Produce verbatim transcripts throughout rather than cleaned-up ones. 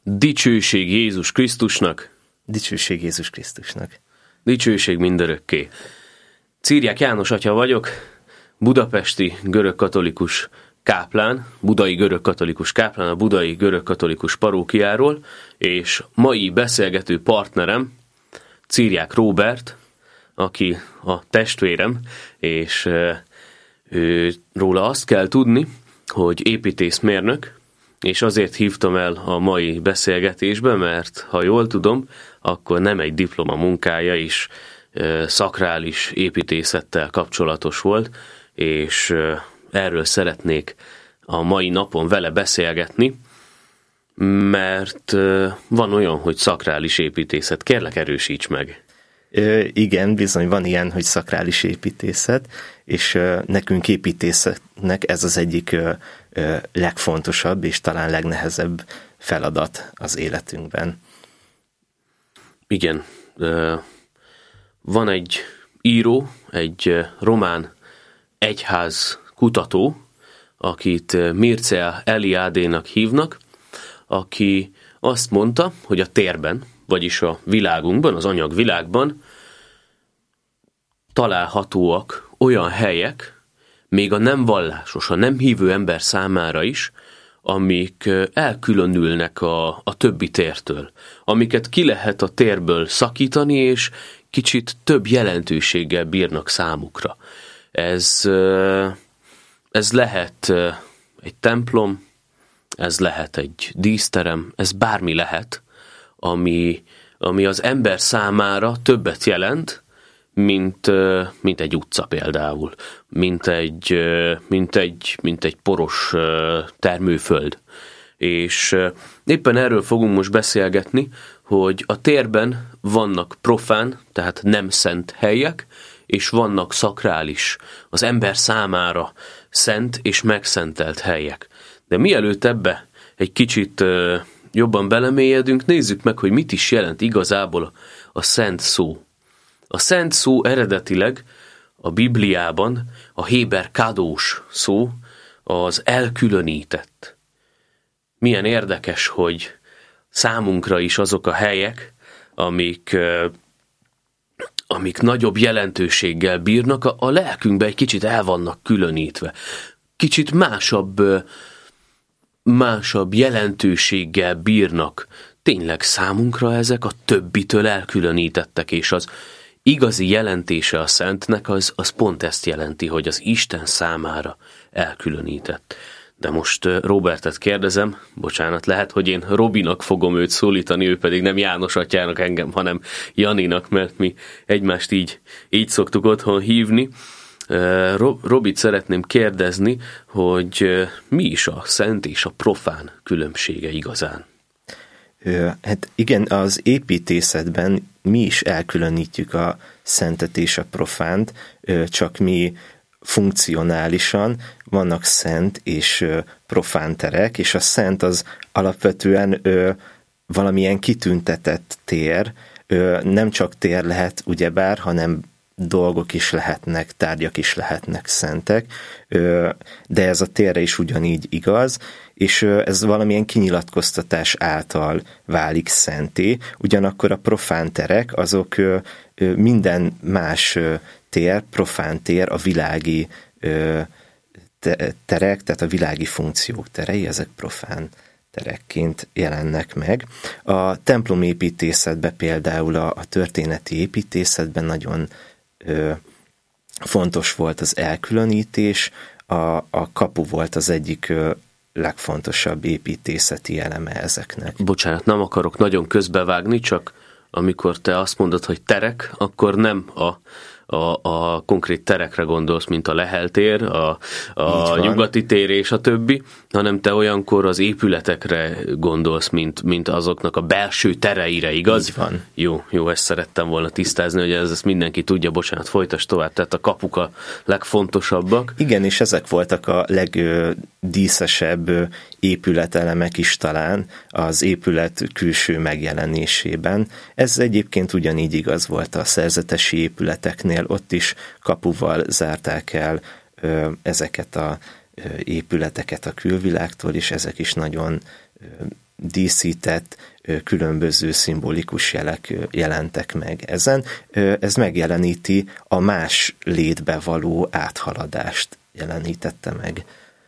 Dicsőség Jézus Krisztusnak. Dicsőség Jézus Krisztusnak. Dicsőség mindörökké. Círják János atya vagyok, budapesti görögkatolikus káplán, budai görögkatolikus káplán, a budai görögkatolikus parókiáról, és mai beszélgető partnerem Círják Róbert, aki a testvérem, és ő, róla azt kell tudni, hogy építészmérnök, és azért hívtam el a mai beszélgetésbe, mert ha jól tudom, akkor nem egy diploma munkája is e, szakrális építészettel kapcsolatos volt, és e, erről szeretnék a mai napon vele beszélgetni, mert e, van olyan, hogy szakrális építészet. Kérlek, erősíts meg! Ö, igen, bizony van ilyen, hogy szakrális építészet, és ö, nekünk építészetnek ez az egyik ö, ö, legfontosabb és talán legnehezebb feladat az életünkben. Igen. Van egy író, egy román egyház kutató, akit Mircea Eliadénak hívnak, aki azt mondta, hogy a térben, vagyis a világunkban, az anyagvilágban találhatóak olyan helyek, még a nem vallásos, a nem hívő ember számára is, amik elkülönülnek a, a többi tértől, amiket ki lehet a térből szakítani, és kicsit több jelentőséggel bírnak számukra. Ez, ez lehet egy templom, ez lehet egy díszterem, ez bármi lehet, ami, ami az ember számára többet jelent, mint, mint egy utca például, mint egy, mint egy, mint egy poros termőföld. És éppen erről fogunk most beszélgetni, hogy a térben vannak profán, tehát nem szent helyek, és vannak szakrális, az ember számára szent és megszentelt helyek. De mielőtt ebbe egy kicsit jobban belemélyedünk, nézzük meg, hogy mit is jelent igazából a szent szó. A szent szó eredetileg a Bibliában a héber kádós szó, az elkülönített. Milyen érdekes, hogy számunkra is azok a helyek, amik, amik nagyobb jelentőséggel bírnak, a, a lelkünkben egy kicsit el vannak különítve. Kicsit másabb, másabb jelentőséggel bírnak. Tényleg számunkra ezek a többitől elkülönítettek, és az igazi jelentése a szentnek az, az pont ezt jelenti, hogy az Isten számára elkülönített. De most Róbertet kérdezem, bocsánat, lehet, hogy én Robinak fogom őt szólítani, ő pedig nem János atyának engem, hanem Janinak, mert mi egymást így, így szoktuk otthon hívni. Robit szeretném kérdezni, hogy mi is a szent és a profán különbsége igazán? Hát igen, az építészetben mi is elkülönítjük a szentet és a profánt, csak mi funkcionálisan vannak szent és profán terek, és a szent az alapvetően valamilyen kitüntetett tér, nem csak tér lehet ugyebár, hanem dolgok is lehetnek, tárgyak is lehetnek szentek, de ez a térre is ugyanígy igaz, és ez valamilyen kinyilatkoztatás által válik szenté, ugyanakkor a profán terek, azok minden más tér, profán tér, a világi terek, tehát a világi funkciók terei, ezek profán terekként jelennek meg. A templomépítészetben például a, a történeti építészetben nagyon ö, fontos volt az elkülönítés, a, a kapu volt az egyik ö, legfontosabb építészeti eleme ezeknek. Bocsánat, nem akarok nagyon közbevágni, csak amikor te azt mondod, hogy terek, akkor nem a A, a konkrét terekre gondolsz, mint a Lehel tér, a, a nyugati tér és a többi, hanem te olyankor az épületekre gondolsz, mint, mint azoknak a belső tereire, igaz? Így van. Jó, jó, ezt szerettem volna tisztázni, hogy ez, ezt mindenki tudja, bocsánat, folytasd tovább, tehát a kapuk a legfontosabbak. Igen, és ezek voltak a legdíszesebb épületelemek is talán az épület külső megjelenésében. Ez egyébként ugyanígy igaz volt a szerzetesi épületeknél, ott is kapuval zárták el ö, ezeket a ö, épületeket a külvilágtól, és ezek is nagyon ö, díszített különböző szimbolikus jelek jelentek meg ezen. Ez megjeleníti a más létbe való áthaladást jelenítette meg.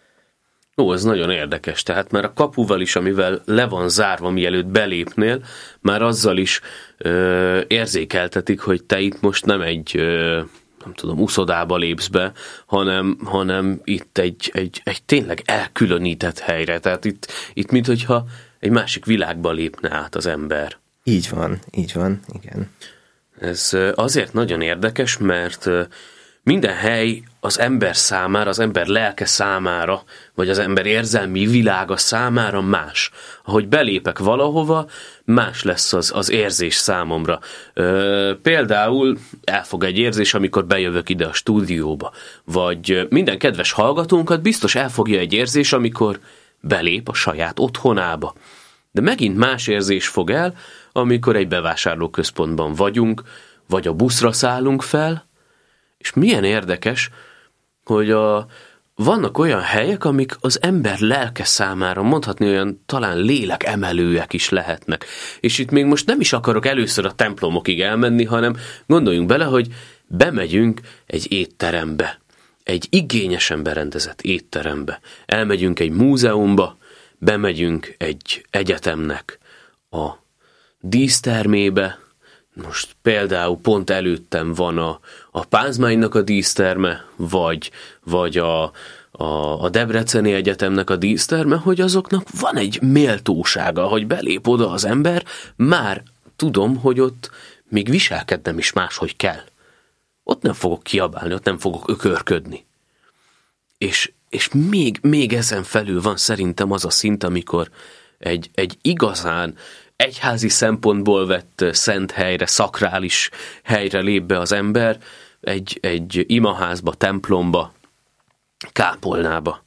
Ó, ez nagyon érdekes, tehát már a kapuval is, amivel le van zárva, mielőtt belépnél, már azzal is ö, érzékeltetik, hogy te itt most nem egy, ö, nem tudom, uszodába lépsz be, hanem, hanem itt egy, egy, egy tényleg elkülönített helyre, tehát itt, itt minthogyha egy másik világba lépne át az ember. Így van, így van, igen. Ez azért nagyon érdekes, mert minden hely az ember számára, az ember lelke számára, vagy az ember érzelmi világa számára más. Ahogy belépek valahova, más lesz az, az érzés számomra. Ö, például elfog egy érzés, amikor bejövök ide a stúdióba. Vagy minden kedves hallgatónkat biztos elfogja egy érzés, amikor belép a saját otthonába. De megint más érzés fog el, amikor egy bevásárlóközpontban vagyunk, vagy a buszra szállunk fel, és milyen érdekes, hogy a, vannak olyan helyek, amik az ember lelke számára, mondhatni olyan talán lélekemelőek is lehetnek. És itt még most nem is akarok először a templomokig elmenni, hanem gondoljunk bele, hogy bemegyünk egy étterembe, egy igényesen berendezett étterembe. Elmegyünk egy múzeumba, bemegyünk egy egyetemnek a dísztermébe. Most például pont előttem van a, a Pázmánynak a díszterme, vagy, vagy a, a, a Debreceni Egyetemnek a díszterme, hogy azoknak van egy méltósága, hogy belép oda az ember, már tudom, hogy ott még viselkednem is máshogy kell. Ott nem fogok kiabálni, ott nem fogok ökörködni. És, és még, még ezen felül van szerintem az a szint, amikor egy, egy igazán egyházi szempontból vett szent helyre, szakrális helyre lép be az ember, egy, egy imaházba, templomba, kápolnába.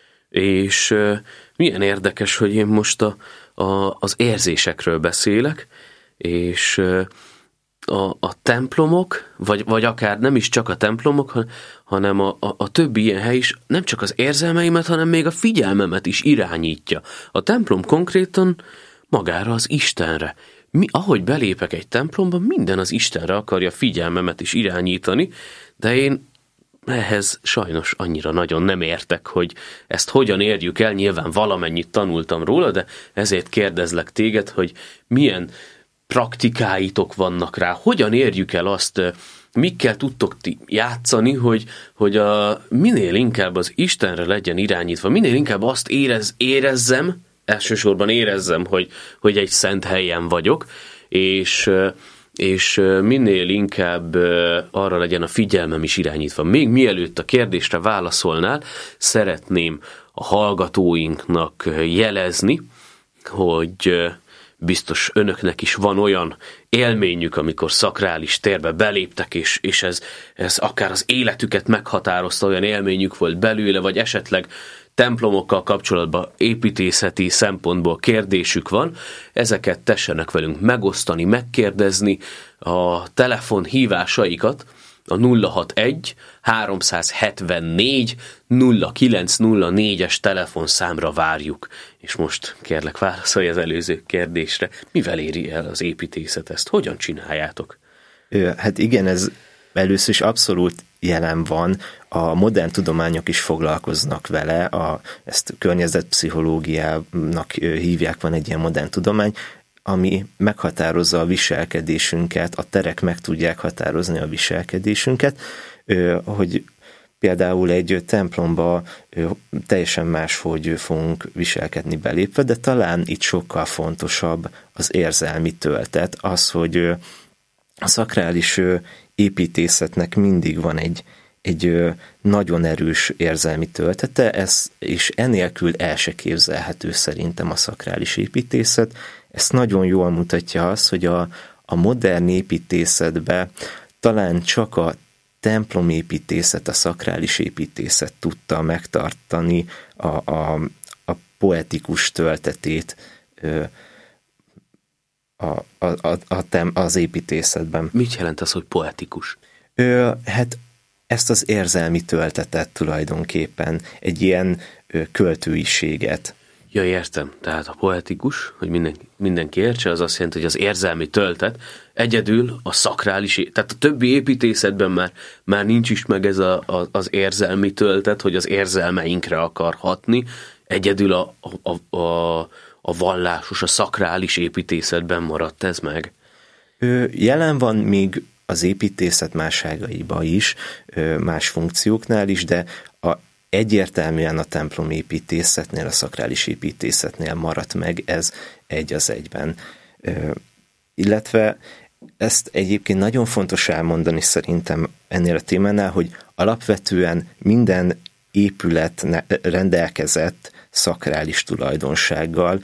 És uh, milyen érdekes, hogy én most a, a, az érzésekről beszélek, és uh, a, a templomok, vagy, vagy akár nem is csak a templomok, hanem a, a, a többi ilyen hely is nem csak az érzelmeimet, hanem még a figyelmemet is irányítja. A templom konkrétan magára az Istenre. Mi, ahogy belépek egy templomba, minden az Istenre akarja figyelmemet is irányítani, de én ehhez sajnos annyira nagyon nem értek, hogy ezt hogyan érjük el, nyilván valamennyit tanultam róla, de ezért kérdezlek téged, hogy milyen praktikáitok vannak rá, hogyan érjük el azt, mikkel tudtok ti játszani, hogy, hogy a, minél inkább az Istenre legyen irányítva, minél inkább azt érez, érezzem, elsősorban érezzem, hogy, hogy egy szent helyen vagyok, és, és minél inkább arra legyen a figyelmem is irányítva. Még mielőtt a kérdésre válaszolnál, szeretném a hallgatóinknak jelezni, hogy biztos önöknek is van olyan élményük, amikor szakrális térbe beléptek, és, és ez, ez akár az életüket meghatározta, olyan élményük volt belőle, vagy esetleg templomokkal kapcsolatban építészeti szempontból kérdésük van, ezeket tessenek velünk megosztani, megkérdezni. A telefon hívásaikat a nulla hatvanegy háromszázhetvennégy nulla kilenc nulla négyes telefonszámra várjuk. És most kérlek, válaszolj az előző kérdésre. Mivel éri el az építészet ezt? Hogyan csináljátok? Hát igen, ez először is abszolút jelen van, a modern tudományok is foglalkoznak vele, a, ezt környezetpszichológiának hívják, van egy ilyen modern tudomány, ami meghatározza a viselkedésünket, a terek meg tudják határozni a viselkedésünket, hogy például egy templomba teljesen máshogy fogunk viselkedni belépve, de talán itt sokkal fontosabb az érzelmi töltet, az, hogy a szakrális építészetnek mindig van egy, egy nagyon erős érzelmi töltete, ez, és enélkül el se képzelhető szerintem a szakrális építészet. Ezt nagyon jól mutatja az, hogy a, a modern építészetben talán csak a templomépítészet, a szakrális építészet tudta megtartani a, a, a poetikus töltetét a, a, a, a tem, az építészetben. Mit jelent az, hogy poetikus? Ö, hát ezt az érzelmi töltetet tulajdonképpen, egy ilyen ö, költőiséget. Ja, értem. Tehát a poetikus, hogy mindenki, mindenki értse, az azt jelenti, hogy az érzelmi töltet egyedül a szakrális, tehát a többi építészetben már, már nincs is meg ez a, a, az érzelmi töltet, hogy az érzelmeinkre akar hatni, egyedül a, a, a, a vallásos, a szakrális építészetben maradt ez meg. Jelen van még az építészet más ágaiba is, más funkcióknál is, de a egyértelműen a templom építészetnél, a szakrális építészetnél maradt meg ez egy az egyben. Illetve ezt egyébként nagyon fontos elmondani szerintem ennél a témánál, hogy alapvetően minden épület rendelkezett szakrális tulajdonsággal,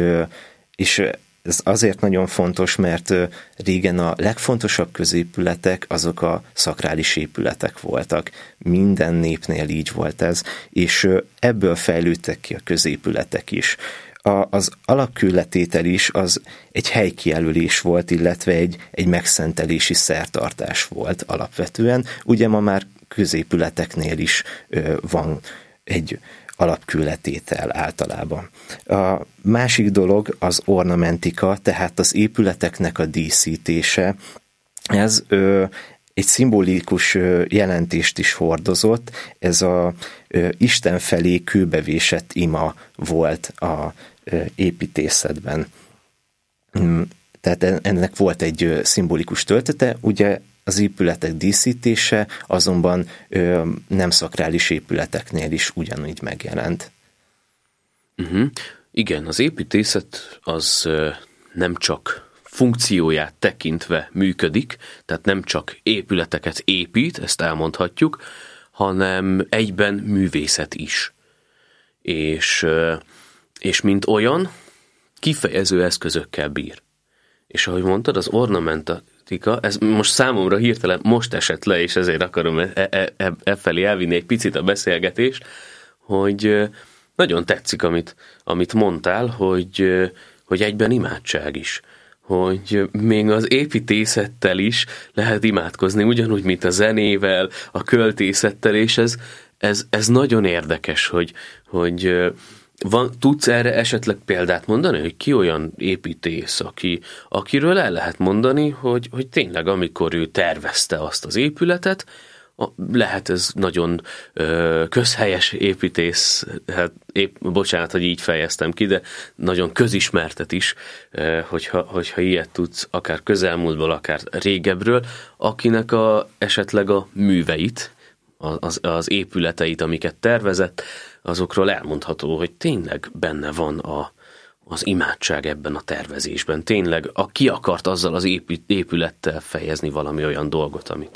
és ez azért nagyon fontos, mert régen a legfontosabb középületek azok a szakrális épületek voltak. Minden népnél így volt ez, és ebből fejlődtek ki a középületek is. A, az alapkőletétel is az egy helykijelölés volt, illetve egy, egy megszentelési szertartás volt alapvetően. Ugye ma már középületeknél is ö, van egy alapkőletétel általában. A másik dolog az ornamentika, tehát az épületeknek a díszítése. Ez ö, egy szimbolikus ö, jelentést is hordozott, ez a ö, Isten felé kőbevésett ima volt a ö, építészetben. Tehát ennek volt egy ö, szimbolikus töltete, ugye az épületek díszítése azonban ö, nem szakrális épületeknél is ugyanúgy megjelent. Uh-huh. Igen, az építészet az ö, nem csak funkcióját tekintve működik, tehát nem csak épületeket épít, ezt elmondhatjuk, hanem egyben művészet is. És, ö, és mint olyan, kifejező eszközökkel bír. És ahogy mondtad, az ornamenta ez most számomra hirtelen most esett le, és ezért akarom e, e, e, e felé elvinni egy picit a beszélgetést, hogy nagyon tetszik, amit, amit mondtál, hogy, hogy egyben imádság is. Hogy még az építészettel is lehet imádkozni, ugyanúgy, mint a zenével, a költészettel, és ez, ez, ez nagyon érdekes, hogy, hogy van, tudsz erre esetleg példát mondani, hogy ki olyan építész, aki, akiről el lehet mondani, hogy, hogy tényleg amikor ő tervezte azt az épületet, a, lehet ez nagyon ö, közhelyes építész, hát épp, bocsánat, hogy így fejeztem ki, de nagyon közismertet is, ö, hogyha, hogyha ilyet tudsz, akár közelmúltból, akár régebről, akinek a, esetleg a műveit, az, az épületeit, amiket tervezett, azokról elmondható, hogy tényleg benne van a, az imádság ebben a tervezésben. Tényleg a, ki akart azzal az épülettel fejezni valami olyan dolgot, amit...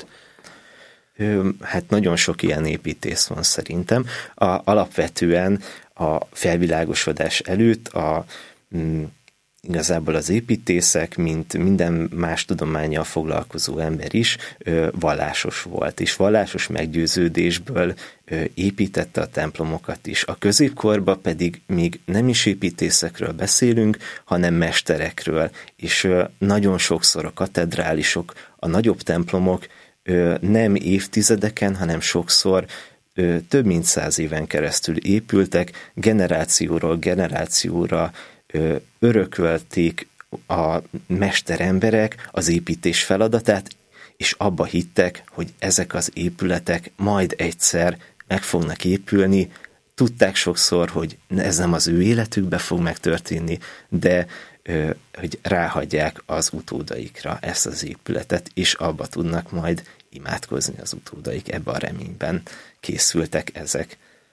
Hát nagyon sok ilyen építész van szerintem. A, alapvetően a felvilágosodás előtt a, m, igazából az építészek, mint minden más tudománnyal foglalkozó ember is ö, vallásos volt, és vallásos meggyőződésből ö, építette a templomokat is. A középkorban pedig még nem is építészekről beszélünk, hanem mesterekről, és ö, nagyon sokszor a katedrálisok, a nagyobb templomok ö, nem évtizedeken, hanem sokszor ö, több mint száz éven keresztül épültek, generációról generációra örökölték a mesteremberek az építés feladatát, és abba hittek, hogy ezek az épületek majd egyszer meg fognak épülni. Tudták sokszor, hogy ez nem az ő életükbe fog megtörténni, de hogy ráhagyják az utódaikra ezt az épületet, és abba tudnak majd imádkozni az utódaik. Ebben a reményben készültek ezek.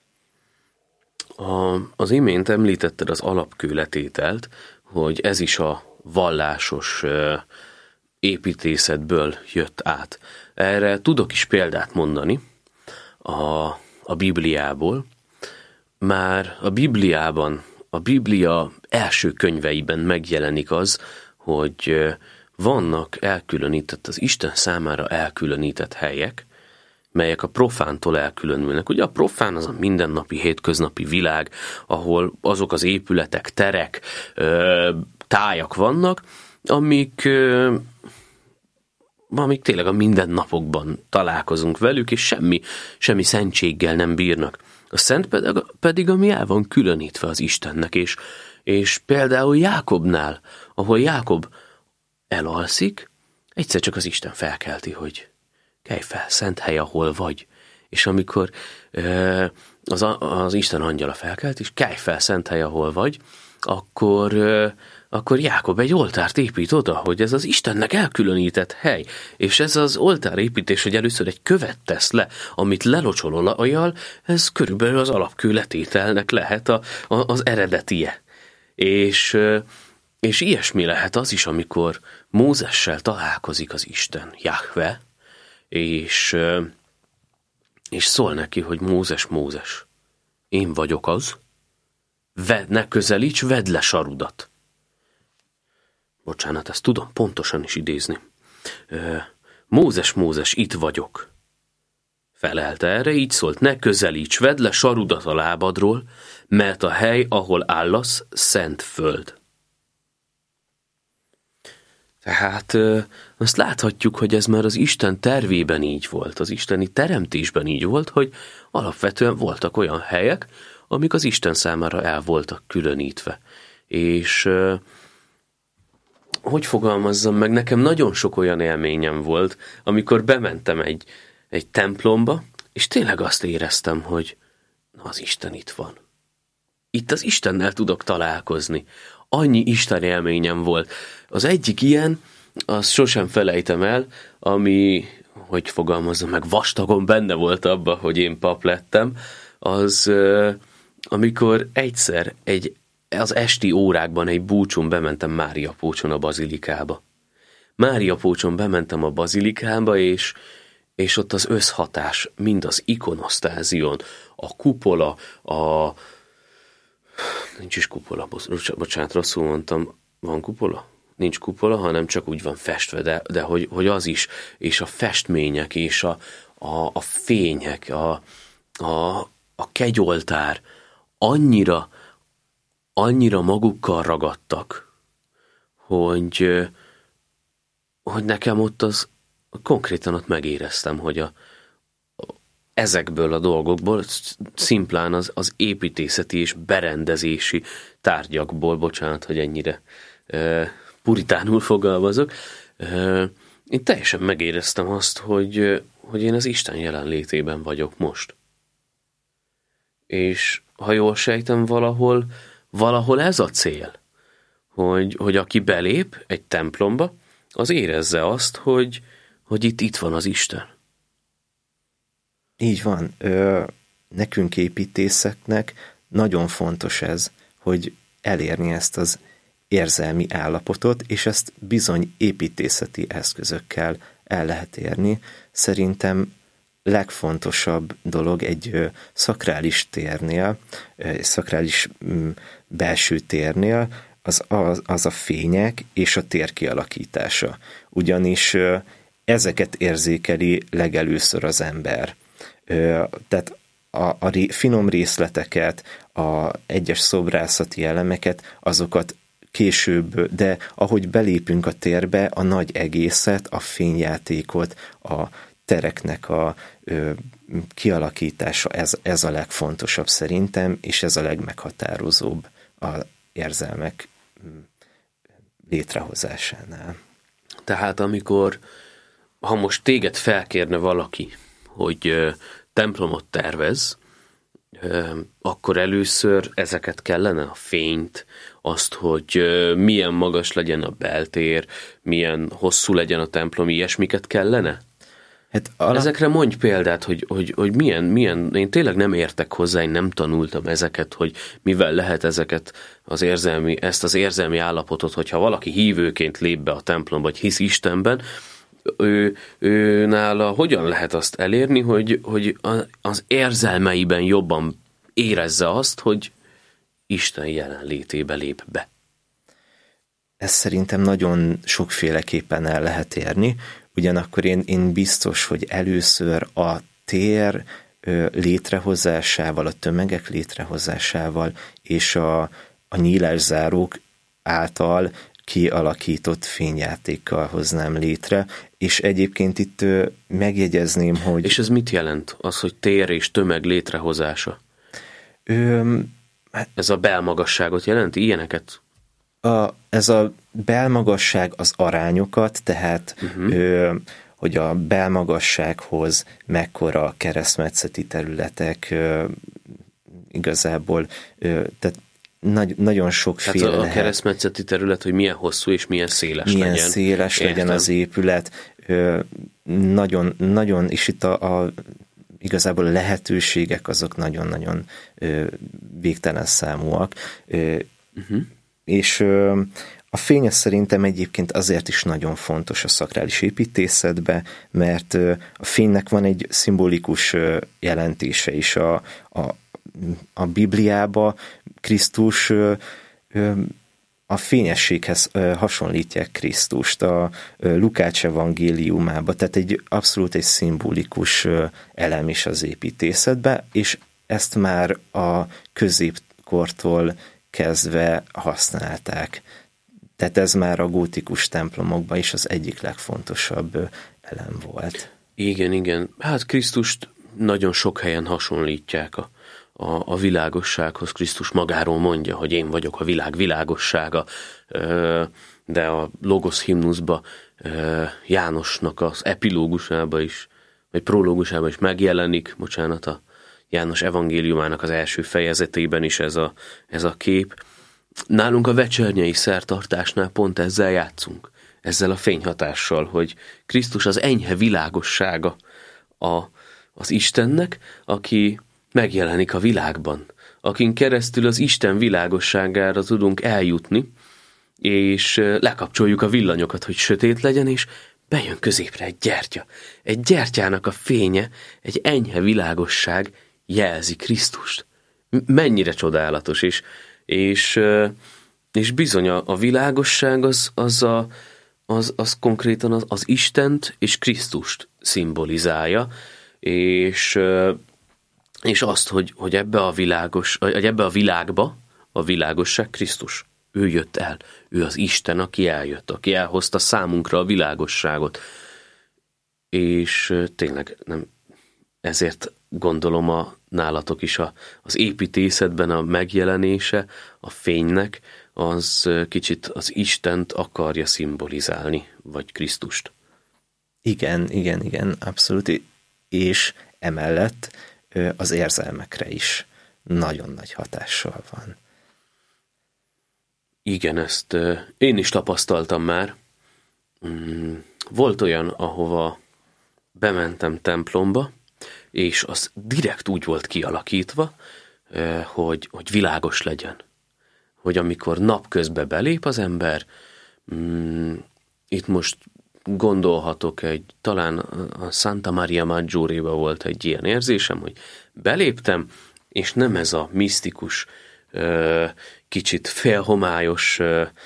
A, az imént említetted az alapkőletételt, hogy ez is a vallásos ö, építészetből jött át. Erre tudok is példát mondani a, a Bibliából. Már a Bibliában, a Biblia első könyveiben megjelenik az, hogy vannak elkülönített, az Isten számára elkülönített helyek, melyek a profántól elkülönülnek. Ugye a profán az a mindennapi, hétköznapi világ, ahol azok az épületek, terek, tájak vannak, amik, amik tényleg a mindennapokban találkozunk velük, és semmi, semmi szentséggel nem bírnak. A szent pedig, pedig ami el van különítve az Istennek, és, és például Jákobnál, ahol Jákob elalszik, egyszer csak az Isten felkelti, hogy kelj fel, szent hely, ahol vagy. És amikor az, az Isten angyala felkelt, és kelj fel, szent hely, ahol vagy, akkor, akkor Jákob egy oltárt épít oda, hogy ez az Istennek elkülönített hely. És ez az oltárépítés, hogy először egy követ tesz le, amit lelocsol olajjal, ez körülbelül az alapkőletételnek lehet a, a, az eredetie. És, és ilyesmi lehet az is, amikor Mózessel találkozik az Isten, Jahve, és, és szól neki, hogy Mózes, Mózes, én vagyok az, Ved, ne közelíts, vedd le sarudat. Bocsánat, ezt tudom pontosan is idézni. Mózes, Mózes, itt vagyok. Felelte erre, így szólt, ne közelíts, vedd le sarudat a lábadról, mert a hely, ahol állasz, szent föld. Tehát azt láthatjuk, hogy ez már az Isten tervében így volt, az isteni teremtésben így volt, hogy alapvetően voltak olyan helyek, amik az Isten számára el voltak különítve. És hogy fogalmazzam meg, nekem nagyon sok olyan élményem volt, amikor bementem egy, egy templomba, és tényleg azt éreztem, hogy na, az Isten itt van. Itt az Istennel tudok találkozni. Annyi Isten élményem volt. Az egyik ilyen, azt sosem felejtem el, ami, hogy fogalmazzam meg, vastagon benne volt abba, hogy én pap lettem, az amikor egyszer egy, az esti órákban egy búcson bementem Mária Pócson a bazilikába. Mária Pócson bementem a bazilikába, és, és ott az összhatás, mind az ikonosztázion, a kupola, a... Nincs is kupola, bocsánat, rosszul mondtam, van kupola? Nincs kupola, hanem csak úgy van festve, de, de hogy, hogy az is, és a festmények, és a, a, a fények, a, a, a kegyoltár, annyira, annyira magukkal ragadtak, hogy, hogy nekem ott az, konkrétan ott megéreztem, hogy a, ezekből a dolgokból, szimplán az, az építészeti és berendezési tárgyakból, bocsánat, hogy ennyire e, puritánul fogalmazok, e, én teljesen megéreztem azt, hogy, hogy én az Isten jelenlétében vagyok most. És ha jól sejtem, valahol, valahol ez a cél, hogy, hogy aki belép egy templomba, az érezze azt, hogy, hogy itt, itt van az Isten. Így van. Ö, nekünk építészeknek nagyon fontos ez, hogy elérni ezt az érzelmi állapotot, és ezt bizony építészeti eszközökkel el lehet érni. Szerintem legfontosabb dolog egy ö, szakrális térnél, egy szakrális m, belső térnél, az, az, az a fények és a tér kialakítása. Ugyanis ö, ezeket érzékeli legelőször az ember. Ö, tehát a, a ré, finom részleteket, a egyes szobrászati elemeket, azokat később, de ahogy belépünk a térbe, a nagy egészet, a fényjátékot, a tereknek a ö, kialakítása, ez, ez a legfontosabb szerintem, és ez a legmeghatározóbb az érzelmek létrehozásánál. Tehát amikor, ha most téged felkérne valaki, hogy ö, templomot tervez, ö, akkor először ezeket kellene, a fényt, azt, hogy ö, milyen magas legyen a beltér, milyen hosszú legyen a templom, ilyesmiket kellene? Hát alap... Ezekre mondj példát, hogy, hogy, hogy milyen, milyen, én tényleg nem értek hozzá, én nem tanultam ezeket, hogy mivel lehet ezeket az érzelmi, ezt az érzelmi állapotot, hogyha valaki hívőként lép be a templomba, vagy hisz Istenben, ő, ő nála hogyan lehet azt elérni, hogy, hogy az érzelmeiben jobban érezze azt, hogy Isten jelenlétébe lép be? Ez szerintem nagyon sokféleképpen el lehet érni, ugyanakkor én, én biztos, hogy először a tér létrehozásával, a tömegek létrehozásával és a, a nyílászárók által kialakított fényjátékkal hoznám létre, és egyébként itt megjegyezném, hogy... És ez mit jelent? Az, hogy tér és tömeg létrehozása? Ö, hát, ez a belmagasságot jelenti? Ilyeneket? A, ez a belmagasság az arányokat, tehát uh-huh. ö, hogy a belmagassághoz mekkora keresztmetszeti területek ö, igazából, ö, tehát nagy, nagyon sokféle tehát a, lehet. A keresztmetszeti terület, hogy milyen hosszú és milyen széles milyen legyen. széles Értem. legyen az épület. Ö, nagyon, nagyon, és itt a, a igazából a lehetőségek azok nagyon-nagyon ö, végtelen számúak. Ö, uh-huh. És ö, a fény szerintem egyébként azért is nagyon fontos a szakrális építészetbe, mert ö, a fénynek van egy szimbolikus ö, jelentése is. A, a, a Bibliába Krisztus ö, ö, a fényességhez hasonlítják Krisztust a Lukács evangéliumába, tehát egy abszolút egy szimbolikus elem is az építészetben, és ezt már a középkortól kezdve használták. Tehát ez már a gótikus templomokban is az egyik legfontosabb elem volt. Igen, igen. Hát Krisztust nagyon sok helyen hasonlítják a A, a világossághoz. Krisztus magáról mondja, hogy én vagyok a világ világossága, de a Logos himnuszba, Jánosnak az epilógusába is, vagy prológusába is megjelenik, bocsánat, a János evangéliumának az első fejezetében is ez a, ez a kép. Nálunk a vecsernyei szertartásnál pont ezzel játszunk, ezzel a fényhatással, hogy Krisztus az enyhe világossága a, az Istennek, aki megjelenik a világban, akin keresztül az Isten világosságára tudunk eljutni, és lekapcsoljuk a villanyokat, hogy sötét legyen, és bejön középre egy gyertya. Egy gyertyának a fénye, egy enyhe világosság jelzi Krisztust. Mennyire csodálatos, és, és, és bizony a, a világosság az, az, a, az, az konkrétan az, az Istent és Krisztust szimbolizálja, és és azt, hogy, hogy ebbe a világos, hogy ebbe a világba a világosság Krisztus. Ő jött el. Ő az Isten, aki eljött, aki elhozta számunkra a világosságot. És tényleg nem, ezért gondolom a nálatok is a, az építészetben a megjelenése a fénynek, az kicsit az Istent akarja szimbolizálni, vagy Krisztust. Igen, igen, igen, abszolút. És emellett az érzelmekre is nagyon nagy hatással van. Igen, ezt én is tapasztaltam már. Volt olyan, ahova bementem templomba, és az direkt úgy volt kialakítva, hogy, hogy világos legyen. Hogy amikor napközben belép az ember, itt most gondolhatok egy, talán a Santa Maria Maggiore-ba volt egy ilyen érzésem, hogy beléptem, és nem ez a misztikus, kicsit félhomályos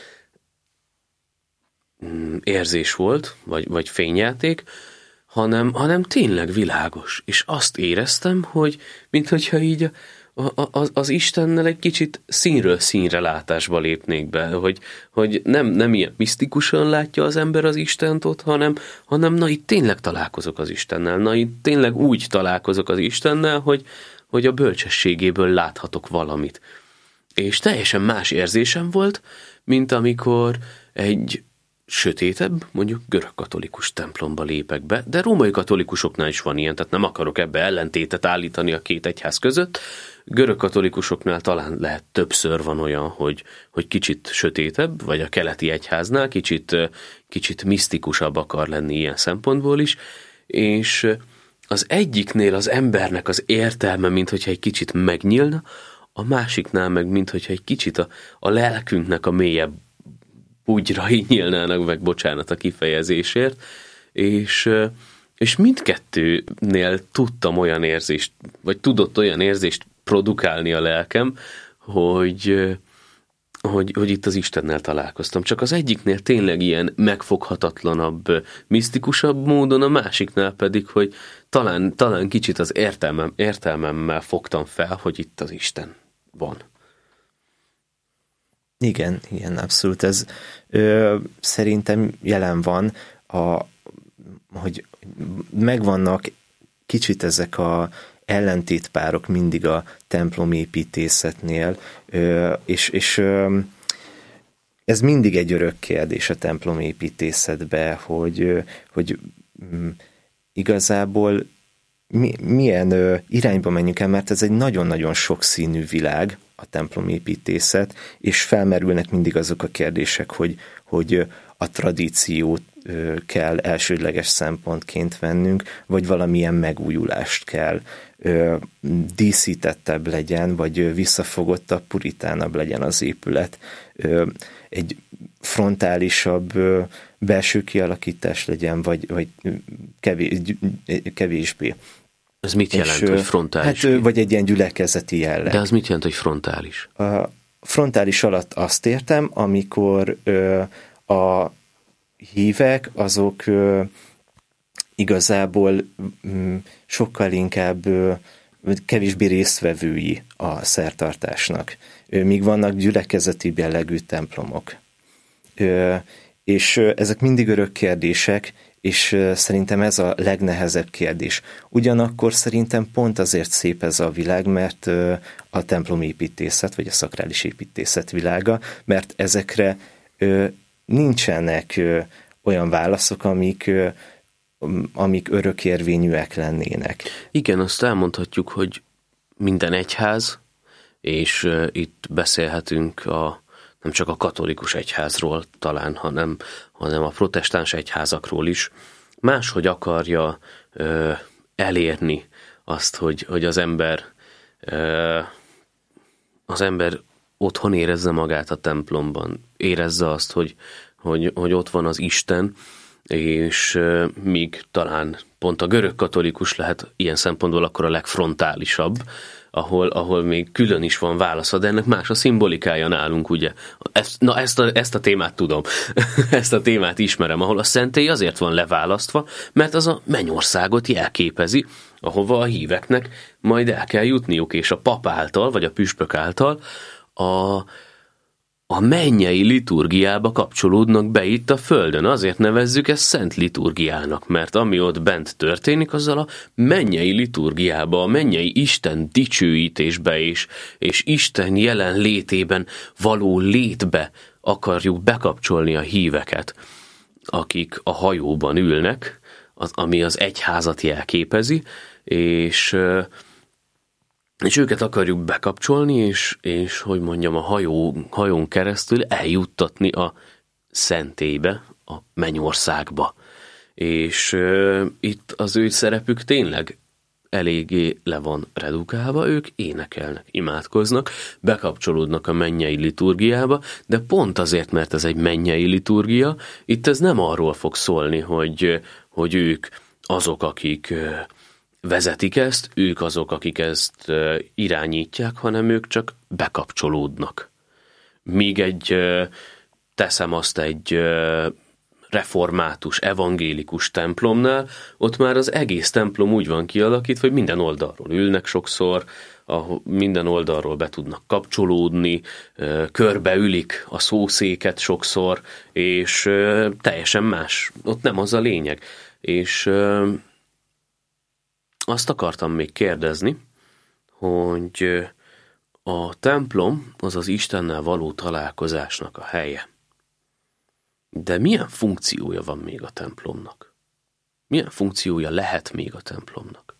érzés volt, vagy, vagy fényjáték, hanem, hanem tényleg világos. És azt éreztem, hogy minthogyha így az, az Istennel egy kicsit színről színre látásba lépnék be, hogy, hogy nem, nem ilyen misztikusan látja az ember az Istent ott, hanem, hanem na itt tényleg találkozok az Istennel, na itt tényleg úgy találkozok az Istennel, hogy, hogy a bölcsességéből láthatok valamit. És teljesen más érzésem volt, mint amikor egy sötétebb, mondjuk görögkatolikus templomba lépek be, de római katolikusoknál is van ilyen, tehát nem akarok ebbe ellentétet állítani a két egyház között. Görögkatolikusoknál talán lehet többször van olyan, hogy, hogy kicsit sötétebb, vagy a keleti egyháznál kicsit, kicsit misztikusabb akar lenni ilyen szempontból is, és az egyiknél az embernek az értelme, mint hogyha egy kicsit megnyílna, a másiknál meg, mint hogyha egy kicsit a, a lelkünknek a mélyebb bugyrai nyílnának meg, bocsánat a kifejezésért, és, és mindkettőnél tudtam olyan érzést, vagy tudott olyan érzést produkálni a lelkem, hogy, hogy, hogy itt az Istennel találkoztam. Csak az egyiknél tényleg ilyen megfoghatatlanabb, misztikusabb módon, a másiknál pedig, hogy talán, talán kicsit az értelmem, értelmemmel fogtam fel, hogy itt az Isten van. Igen, igen, abszolút. Ez ö, szerintem jelen van, a, hogy megvannak kicsit ezek a ellentétpárok mindig a templomépítészetnél, és, és ez mindig egy örök kérdés a templomépítészetben, hogy, hogy igazából mi, milyen irányba menjünk el, mert ez egy nagyon-nagyon sokszínű világ, a templomépítészet, és felmerülnek mindig azok a kérdések, hogy, hogy a tradíciót kell elsődleges szempontként vennünk, vagy valamilyen megújulást kell, díszítettebb legyen, vagy visszafogottabb, puritánabb legyen az épület, egy frontálisabb belső kialakítás legyen, vagy, vagy kevés, kevésbé. Ez mit jelent, és, hogy frontális? Hát, vagy egy ilyen gyülekezeti jelleg. De az mit jelent, hogy frontális? A frontális alatt azt értem, amikor ö, a hívek azok ö, igazából ö, sokkal inkább ö, kevésbé résztvevői a szertartásnak. Ö, míg vannak gyülekezeti jellegű templomok. Ö, és ö, ezek mindig örök kérdések, és szerintem ez a legnehezebb kérdés. Ugyanakkor szerintem pont azért szép ez a világ, mert a templomépítészet, vagy a szakrális építészet világa, mert ezekre nincsenek olyan válaszok, amik, amik örökérvényűek lennének. Igen, azt elmondhatjuk, hogy minden egyház, és itt beszélhetünk a nem csak a katolikus egyházról talán, hanem, hanem a protestáns egyházakról is, máshogy akarja ö, elérni azt, hogy, hogy az ember ö, az ember otthon érezze magát a templomban, érezze azt, hogy, hogy, hogy ott van az Isten, és ö, míg talán pont a görög katolikus lehet ilyen szempontból akkor a legfrontálisabb, ahol, ahol még külön is van válasza, de ennek más a szimbolikája nálunk, ugye. Ezt, na ezt a, ezt a témát tudom, ezt a témát ismerem, ahol a szentély azért van leválasztva, mert az a mennyországot jelképezi, ahova a híveknek majd el kell jutniuk, és a pap által, vagy a püspök által a a mennyei liturgiába kapcsolódnak be itt a földön. Azért nevezzük ezt szent liturgiának, mert ami ott bent történik, azzal a mennyei liturgiába, a mennyei Isten dicsőítésbe és, és Isten jelen létében való létbe akarjuk bekapcsolni a híveket, akik a hajóban ülnek, az, ami az egyházat jelképezi, és... és őket akarjuk bekapcsolni, és, és hogy mondjam, a hajó, hajón keresztül eljuttatni a szentélybe, a mennyországba. És uh, itt az ő szerepük tényleg eléggé le van redukálva, ők énekelnek, imádkoznak, bekapcsolódnak a mennyei liturgiába, de pont azért, mert ez egy mennyei liturgia, itt ez nem arról fog szólni, hogy, hogy ők azok, akik... Uh, vezetik ezt, ők azok, akik ezt irányítják, hanem ők csak bekapcsolódnak. Míg egy, teszem azt egy református, evangélikus templomnál, ott már az egész templom úgy van kialakítva, hogy minden oldalról ülnek sokszor, ahol minden oldalról be tudnak kapcsolódni, körbeülik a szószéket sokszor, és teljesen más. Ott nem az a lényeg. És azt akartam még kérdezni, hogy a templom az az Istennel való találkozásnak a helye. De milyen funkciója van még a templomnak? Milyen funkciója lehet még a templomnak?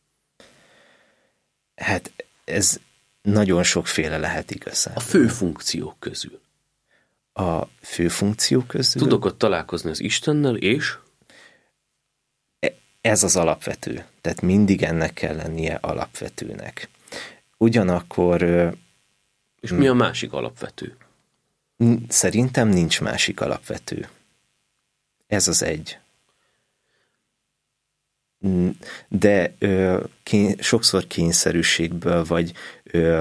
Hát ez nagyon sokféle lehet igazán. A fő funkciók közül. A fő funkciók közül? Tudok ott találkozni az Istennel, és... Ez az alapvető. Tehát mindig ennek kell lennie alapvetőnek. Ugyanakkor... És mi a másik alapvető? Szerintem nincs másik alapvető. Ez az egy. De ö, kény, sokszor kényszerűségből, vagy ö,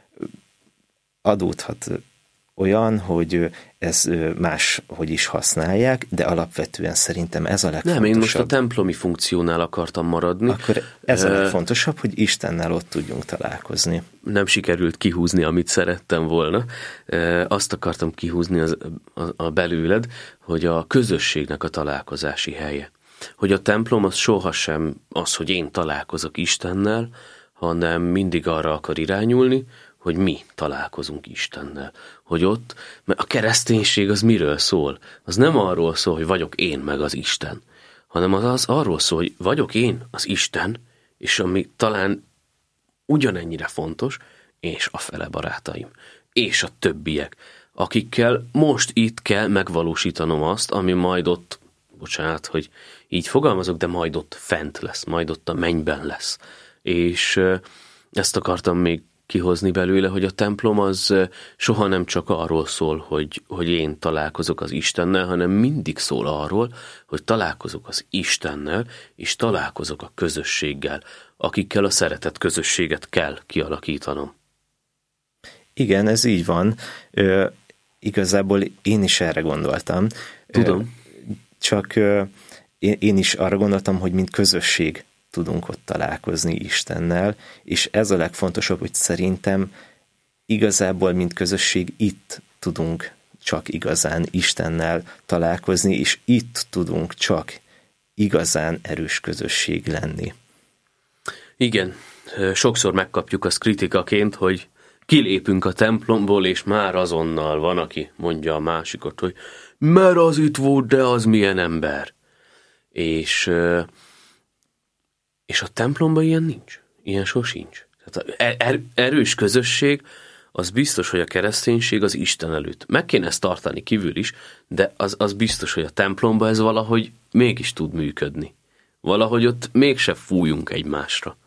adódhat olyan, hogy ez más, hogy is használják, de alapvetően szerintem ez a legfontosabb. Nem, én most a templomi funkciónál akartam maradni. Akkor ez a legfontosabb, hogy Istennel ott tudjunk találkozni. Nem sikerült kihúzni, amit szerettem volna. Azt akartam kihúzni az, a, a belőled, hogy a közösségnek a találkozási helye. Hogy a templom az sohasem az, hogy én találkozok Istennel, hanem mindig arra akar irányulni, hogy mi találkozunk Istennel. Hogy ott, mert a kereszténység az miről szól? Az nem arról szól, hogy vagyok én meg az Isten, hanem az, az arról szól, hogy vagyok én az Isten, és ami talán ugyanennyire fontos, és a fele barátaim, és a többiek, akikkel most itt kell megvalósítanom azt, ami majd ott, bocsánat, hogy így fogalmazok, de majd ott fent lesz, majd ott a mennyben lesz. És ezt akartam még kihozni belőle, hogy a templom az soha nem csak arról szól, hogy, hogy én találkozok az Istennel, hanem mindig szól arról, hogy találkozok az Istennel, és találkozok a közösséggel, akikkel a szeretet közösséget kell kialakítanom. Igen, ez így van. Ö, igazából én is erre gondoltam. Tudom. Ö, csak ö, én, én is arra gondoltam, hogy mint közösség tudunk ott találkozni Istennel, és ez a legfontosabb, hogy szerintem igazából, mint közösség itt tudunk csak igazán Istennel találkozni, és itt tudunk csak igazán erős közösség lenni. Igen, sokszor megkapjuk azt kritikaként, hogy kilépünk a templomból, és már azonnal van, aki mondja a másikot, hogy mert az itt volt, de az milyen ember. És, és a templomban ilyen nincs. Ilyen sosincs. Tehát er, erős közösség, az biztos, hogy a kereszténység az Isten előtt. Meg kéne ezt tartani kívül is, de az, az biztos, hogy a templomban ez valahogy mégis tud működni. Valahogy ott mégse fújunk egymásra.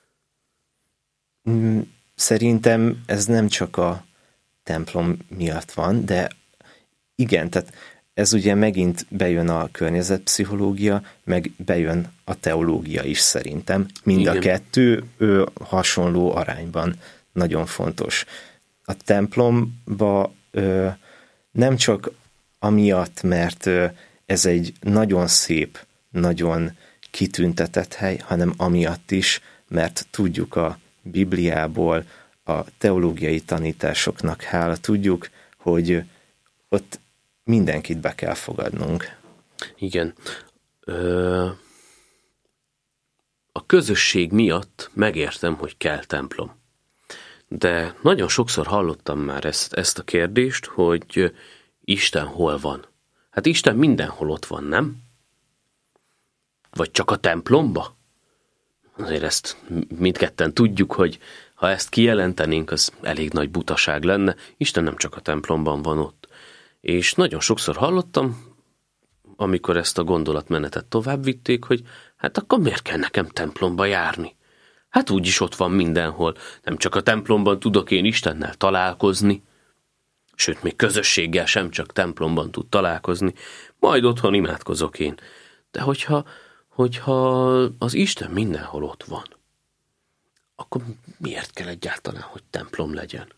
Szerintem ez nem csak a templom miatt van, de igen, tehát ez ugye megint bejön a környezetpszichológia, meg bejön a teológia is szerintem. Mind igen. A kettő ő, hasonló arányban nagyon fontos. A templomba ö, nem csak amiatt, mert ö, ez egy nagyon szép, nagyon kitüntetett hely, hanem amiatt is, mert tudjuk a Bibliából, a teológiai tanításoknak hála tudjuk, hogy ott mindenkit be kell fogadnunk. Igen. Ö... A közösség miatt megértem, hogy kell templom. De nagyon sokszor hallottam már ezt, ezt a kérdést, hogy Isten hol van? Hát Isten mindenhol ott van, nem? Vagy csak a templomba? Azért ezt mindketten tudjuk, hogy ha ezt kijelentenénk, az elég nagy butaság lenne. Isten nem csak a templomban van ott. És nagyon sokszor hallottam, amikor ezt a gondolatmenetet tovább vitték, hogy hát akkor miért kell nekem templomba járni? Hát úgyis ott van mindenhol. Nem csak a templomban tudok én Istennel találkozni, sőt, még közösséggel sem csak templomban tud találkozni, majd otthon imádkozok én. De hogyha, hogyha az Isten mindenhol ott van, akkor miért kell egyáltalán, hogy templom legyen?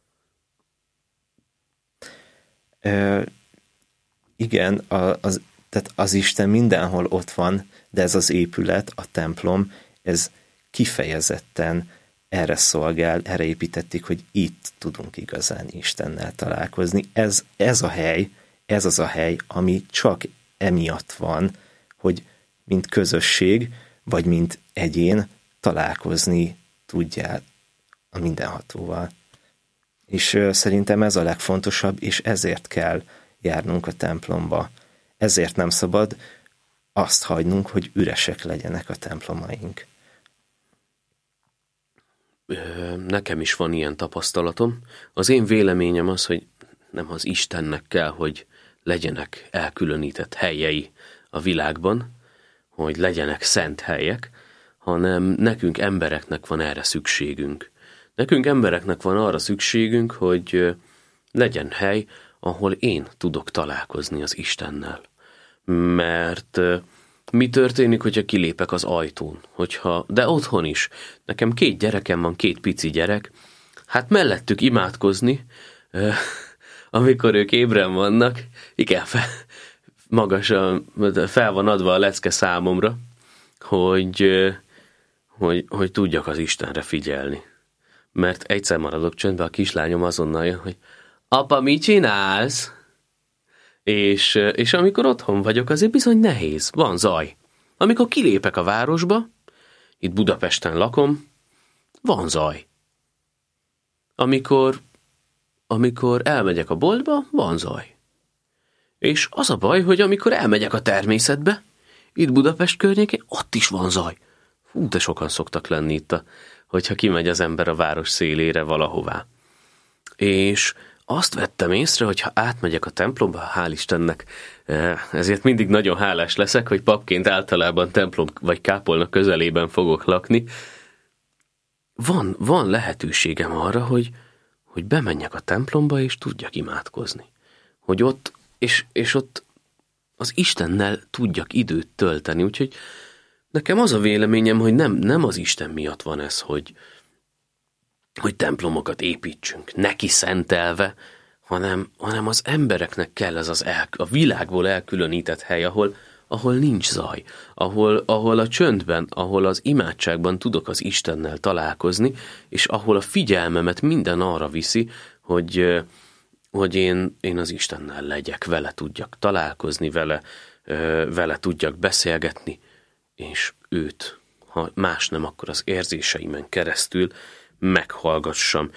Ö, igen, az, tehát az Isten mindenhol ott van, de ez az épület, a templom, ez kifejezetten erre szolgál, erre építették, hogy itt tudunk igazán Istennel találkozni. Ez, ez a hely, ez az a hely, ami csak emiatt van, hogy mint közösség, vagy mint egyén találkozni tudjál a mindenhatóval. És ö, szerintem ez a legfontosabb, és ezért kell járnunk a templomba. Ezért nem szabad azt hagynunk, hogy üresek legyenek a templomaink. Nekem is van ilyen tapasztalatom. Az én véleményem az, hogy nem az Istennek kell, hogy legyenek elkülönített helyei a világban, hogy legyenek szent helyek, hanem nekünk embereknek van erre szükségünk. Nekünk embereknek van arra szükségünk, hogy legyen hely, ahol én tudok találkozni az Istennel. Mert mi történik, hogyha kilépek az ajtón? Hogyha, de otthon is. Nekem két gyerekem van, két pici gyerek. Hát mellettük imádkozni, amikor ők ébren vannak. Igen, fel, magasan fel van adva a lecke számomra, hogy, hogy, hogy tudjak az Istenre figyelni. Mert egyszer maradok csöndbe, a kislányom azonnal jön, hogy apa, mit csinálsz? És, és amikor otthon vagyok, azért bizony nehéz, van zaj. Amikor kilépek a városba, itt Budapesten lakom, van zaj. Amikor, amikor elmegyek a boltba, van zaj. És az a baj, hogy amikor elmegyek a természetbe, itt Budapest környékén, ott is van zaj. Hú, de sokan szoktak lenni itt, a, hogyha kimegy az ember a város szélére valahová. És azt vettem észre, hogy ha átmegyek a templomba, hál' Istennek, ezért mindig nagyon hálás leszek, hogy papként általában templom vagy kápolna közelében fogok lakni. Van, van lehetőségem arra, hogy, hogy bemenjek a templomba, és tudjak imádkozni. Hogy ott, és, és ott az Istennel tudjak időt tölteni. Úgyhogy nekem az a véleményem, hogy nem, nem az Isten miatt van ez, hogy, hogy templomokat építsünk, neki szentelve, hanem, hanem az embereknek kell ez az el, a világból elkülönített hely, ahol, ahol nincs zaj, ahol, ahol a csöndben, ahol az imádságban tudok az Istennel találkozni, és ahol a figyelmemet minden arra viszi, hogy, hogy én, én az Istennel legyek, vele tudjak találkozni, vele, vele tudjak beszélgetni, és őt, ha más nem, akkor az érzéseimen keresztül meghallgassam.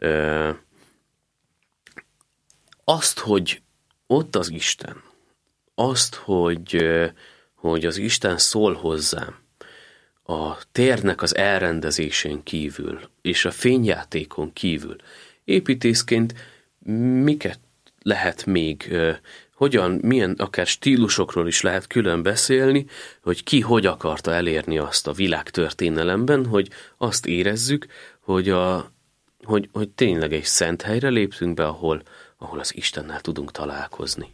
Azt, hogy ott az Isten, azt, hogy, hogy az Isten szól hozzám a térnek az elrendezésén kívül, és a fényjátékon kívül, építészként miket lehet még, hogyan, milyen akár stílusokról is lehet külön beszélni, hogy ki hogy akarta elérni azt a világtörténelemben, hogy azt érezzük, hogy, a, hogy, hogy tényleg egy szent helyre léptünk be, ahol, ahol az Istennel tudunk találkozni.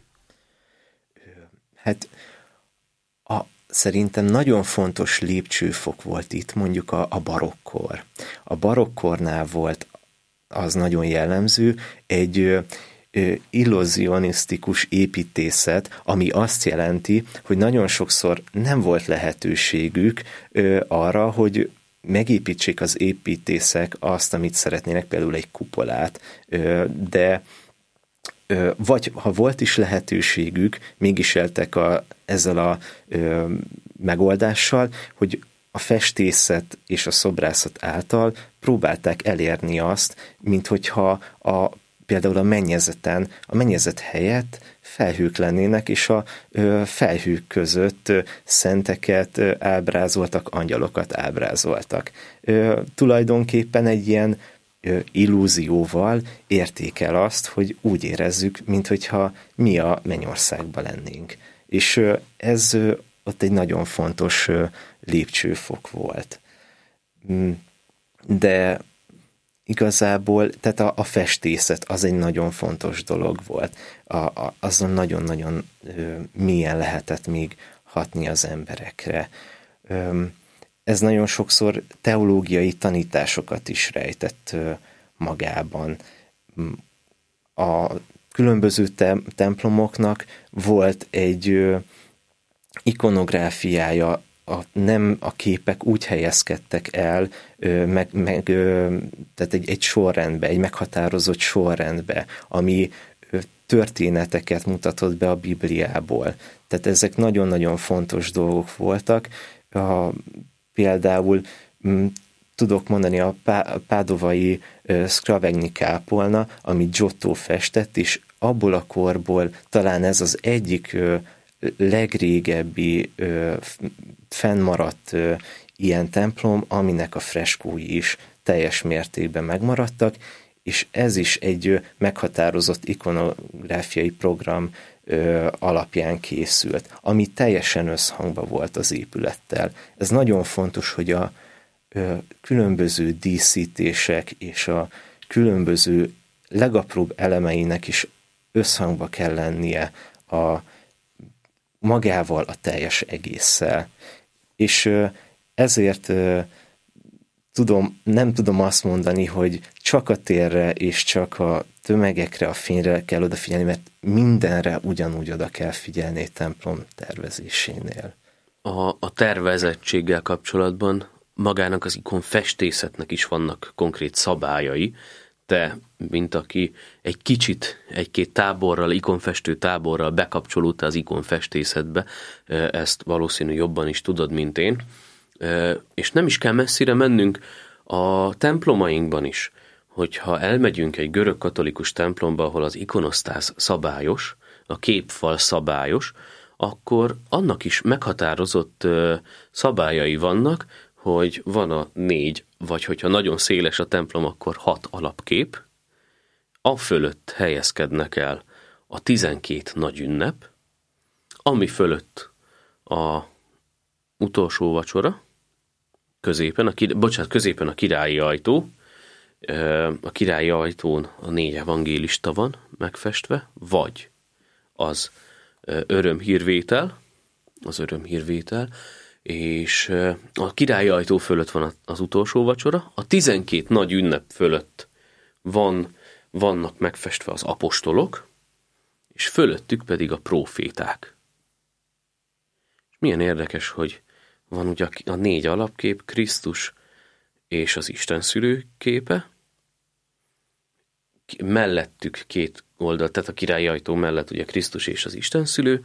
Hát a, szerintem nagyon fontos lépcsőfok volt itt mondjuk a, a barokkor. A barokkornál volt az nagyon jellemző, egy ö, ö, illuzionisztikus építészet, ami azt jelenti, hogy nagyon sokszor nem volt lehetőségük ö, arra, hogy megépítsék az építészek azt, amit szeretnének, például egy kupolát, ö, de ö, vagy ha volt is lehetőségük, mégis éltek a, ezzel a ö, megoldással, hogy a festészet és a szobrászat által próbálták elérni azt, mint hogyha a, például a mennyezeten, a mennyezet helyett felhők lennének, és a ö, felhők között ö, szenteket ö, ábrázoltak, angyalokat ábrázoltak. Ö, tulajdonképpen egy ilyen ö, illúzióval érték el azt, hogy úgy érezzük, minthogyha mi a mennyországban lennénk. És ö, ez ö, ott egy nagyon fontos ö, lépcsőfok volt. De igazából, tehát a, a festészet az egy nagyon fontos dolog volt. A, a, azon nagyon-nagyon ö, mélyen lehetett még hatni az emberekre. Ö, ez nagyon sokszor teológiai tanításokat is rejtett ö, magában. A különböző te- templomoknak volt egy ö, ikonográfiája, A, nem a képek úgy helyezkedtek el, ö, meg, meg, ö, tehát egy, egy sorrendbe, egy meghatározott sorrendbe, ami ö, történeteket mutatott be a Bibliából. Tehát ezek nagyon-nagyon fontos dolgok voltak. A, például m, tudok mondani a, pá, a pádovai ö, Scravegni kápolna, amit Giotto festett, és abból a korból talán ez az egyik ö, legrégebbi ö, fennmaradt ö, ilyen templom, aminek a freskói is teljes mértékben megmaradtak, és ez is egy ö, meghatározott ikonográfiai program ö, alapján készült, ami teljesen összhangban volt az épülettel. Ez nagyon fontos, hogy a ö, különböző díszítések és a különböző legapróbb elemeinek is összhangba kell lennie a magával, a teljes egésszel. És ezért tudom, nem tudom azt mondani, hogy csak a térre és csak a tömegekre, a fényre kell odafigyelni, mert mindenre ugyanúgy oda kell figyelni egy templom tervezésénél. A, a tervezettséggel kapcsolatban magának az ikon festészetnek is vannak konkrét szabályai. Te, mint aki egy kicsit, egy-két táborral, ikonfestő táborral bekapcsolódtál az ikonfestészetbe, ezt valószínű jobban is tudod, mint én. És nem is kell messzire mennünk, A templomainkban is, hogyha elmegyünk egy görögkatolikus templomba, ahol az ikonosztász szabályos, a képfal szabályos, akkor annak is meghatározott ö, szabályai vannak, hogy van a négy, vagy hogyha nagyon széles a templom, akkor hat alapkép, a fölött helyezkednek el a tizenkét nagy ünnep, ami fölött a utolsó vacsora, középen a, bocsánat, középen a királyi ajtó, a királyi ajtón a négy evangélista van megfestve, vagy az örömhírvétel, az örömhírvétel, és a királyi ajtó fölött van az utolsó vacsora, a tizenkét nagy ünnep fölött van, vannak megfestve az apostolok, és fölöttük pedig a próféták. És milyen érdekes, hogy van ugye a négy alapkép, Krisztus és az Isten szülő képe, mellettük két oldal, tehát a királyi ajtó mellett ugye Krisztus és az Isten szülő,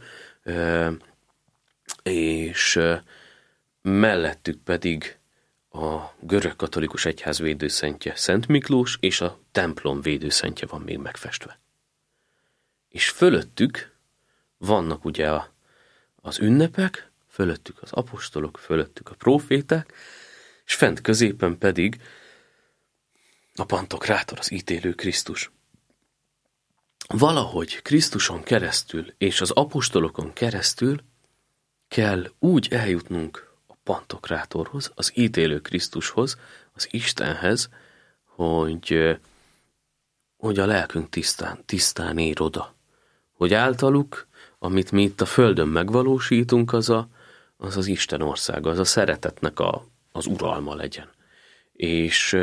és mellettük pedig a görögkatolikus egyház védőszentje Szent Miklós, és a templom védőszentje van még megfestve. És fölöttük vannak ugye a, az ünnepek, fölöttük az apostolok, fölöttük a próféták, és fent középen pedig a pantokrátor, az ítélő Krisztus. Valahogy Krisztuson keresztül és az apostolokon keresztül kell úgy eljutnunk a pantokrátorhoz, az ítélő Krisztushoz, az Istenhez, hogy, hogy a lelkünk tisztán, tisztán ér oda. Hogy általuk, amit mi itt a földön megvalósítunk, az a, az, az Isten országa, az a szeretetnek a, az uralma legyen. És,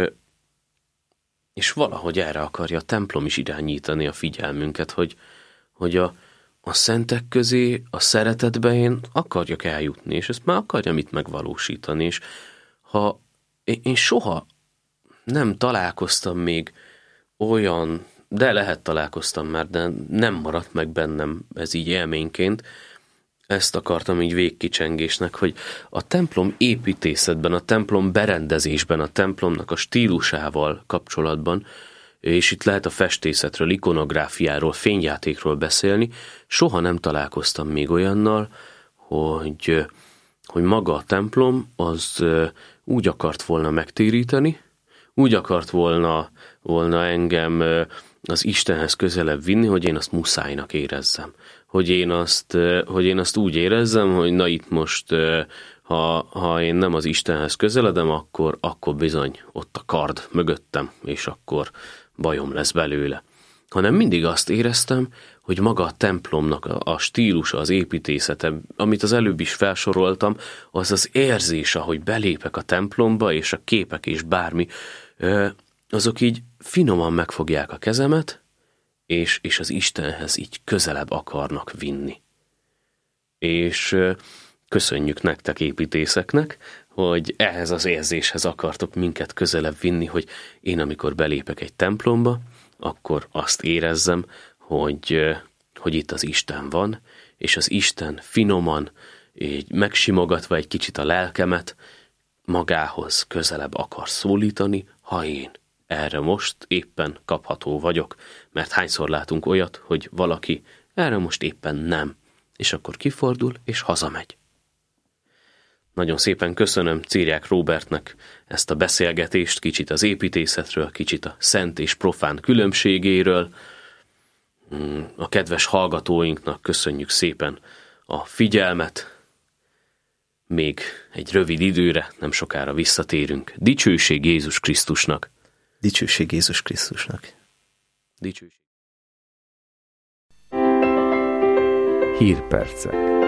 és valahogy erre akarja a templom is irányítani a figyelmünket, hogy, hogy a, a szentek közé, a szeretetbe én akarjak eljutni, és ezt már akarjam itt megvalósítani, és ha én, én soha nem találkoztam még olyan, de lehet találkoztam már, de nem maradt meg bennem ez így élményként, ezt akartam így végkicsengésnek, hogy a templom építészetben, a templom berendezésben, a templomnak a stílusával kapcsolatban, és itt lehet a festészetről, ikonográfiáról, fényjátékról beszélni, soha nem találkoztam még olyannal, hogy, hogy maga a templom az úgy akart volna megtéríteni, úgy akart volna, volna engem az Istenhez közelebb vinni, hogy én azt muszájnak érezzem. Hogy én azt, hogy én azt úgy érezzem, hogy na itt most, ha, ha én nem az Istenhez közeledem, akkor, akkor bizony ott a kard mögöttem, és akkor bajom lesz belőle. Hanem mindig azt éreztem, hogy maga a templomnak a, a stílusa, az építészete, amit az előbb is felsoroltam, az az érzés, ahogy belépek a templomba, és a képek és bármi, azok így finoman megfogják a kezemet, és, és az Istenhez így közelebb akarnak vinni. És köszönjük nektek, építészeknek, hogy ehhez az érzéshez akartok minket közelebb vinni, hogy én amikor belépek egy templomba, akkor azt érezzem, hogy, hogy itt az Isten van, és az Isten finoman, így megsimogatva egy kicsit a lelkemet, magához közelebb akar szólítani, ha én erre most éppen kapható vagyok, mert hányszor látunk olyat, hogy valaki erre most éppen nem, és akkor kifordul és hazamegy. Nagyon szépen köszönöm Ciriák Róbertnek ezt a beszélgetést, kicsit az építészetről, kicsit a szent és profán különbségéről. A kedves hallgatóinknak köszönjük szépen a figyelmet. Még egy rövid időre, nem sokára visszatérünk. Dicsőség Jézus Krisztusnak! Dicsőség Jézus Krisztusnak! Dicsőség! Hírpercek.